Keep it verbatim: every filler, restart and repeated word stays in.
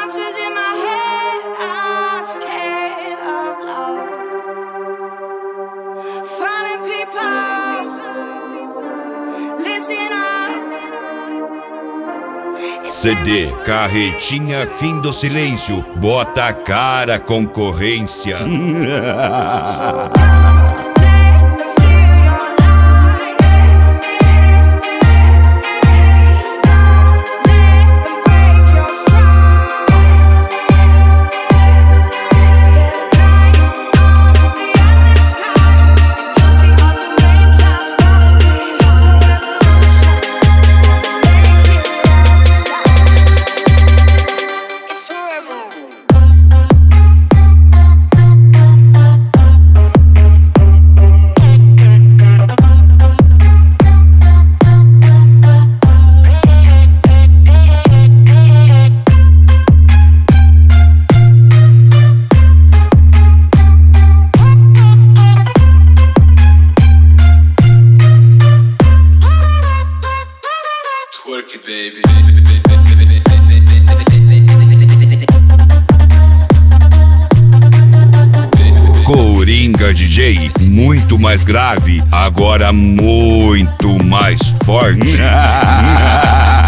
monsters in my head are scared of love. Funny people, listen up. C D Carretinha Fim do Silêncio. Bota a cara, concorrência. Work it, baby. Coringa D J, muito mais grave, agora muito mais forte.